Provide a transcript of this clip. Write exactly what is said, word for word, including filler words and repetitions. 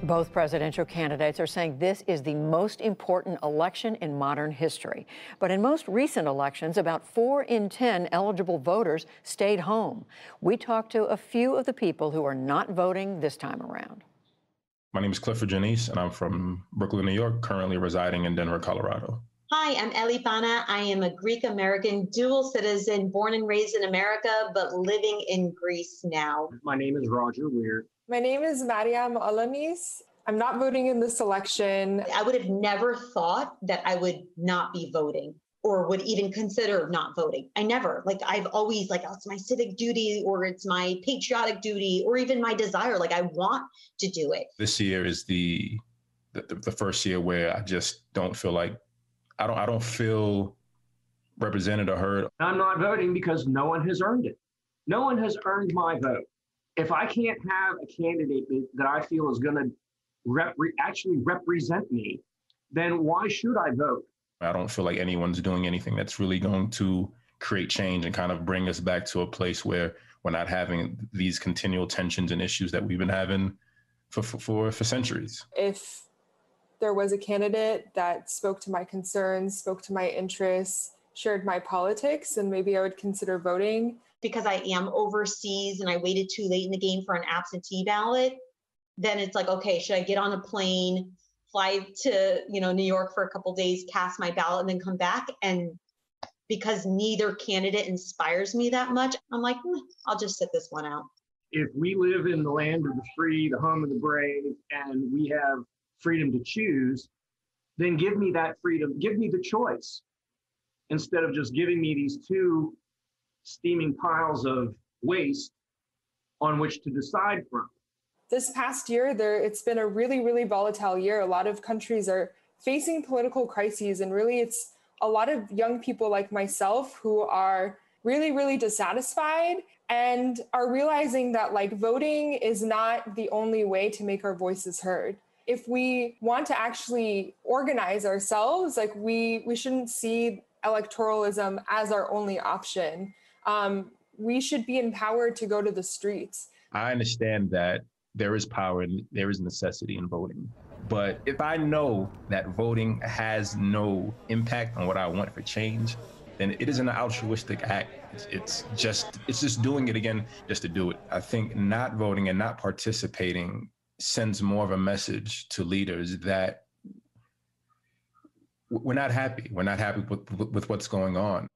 Both presidential candidates are saying this is the most important election in modern history. But in most recent elections, about four in ten eligible voters stayed home. We talked to a few of the people who are not voting this time around. My name is Clifford Janice, and I'm from Brooklyn, New York, currently residing in Denver, Colorado. Hi, I'm Ellie Bana. I am a Greek-American dual citizen, born and raised in America, but living in Greece now. My name is Roger Weir. My name is Mariam Alanis. I'm not voting in this election. I would have never thought that I would not be voting or would even consider not voting. I never, like I've always like, oh, it's my civic duty or it's my patriotic duty or even my desire. Like I want to do it. This year is the, the, the first year where I just don't feel like, I don't, I don't feel represented or heard. I'm not voting because no one has earned it. No one has earned my vote. If I can't have a candidate that I feel is going to rep- actually represent me, then why should I vote? I don't feel like anyone's doing anything that's really going to create change and kind of bring us back to a place where we're not having these continual tensions and issues that we've been having for for, for, for centuries. If there was a candidate that spoke to my concerns, spoke to my interests, shared my politics, then maybe I would consider voting. Because I am overseas and I waited too late in the game for an absentee ballot, then it's like, okay, should I get on a plane, fly to, you know, New York for a couple of days, cast my ballot and then come back? And because neither candidate inspires me that much, I'm like, mm, I'll just sit this one out. If we live in the land of the free, the home of the brave, and we have freedom to choose, then give me that freedom, give me the choice, instead of just giving me these two steaming piles of waste on which to decide from. This past year, there it's been a really, really volatile year. A lot of countries are facing political crises, and really it's a lot of young people like myself who are really, really dissatisfied and are realizing that like voting is not the only way to make our voices heard. If we want to actually organize ourselves, like we we shouldn't see electoralism as our only option. Um, we should be empowered to go to the streets. I understand that there is power and there is necessity in voting. But if I know that voting has no impact on what I want for change, then it is an altruistic act. It's, it's just it's just doing it again just to do it. I think not voting and not participating sends more of a message to leaders that we're not happy. We're not happy with, with, with what's going on.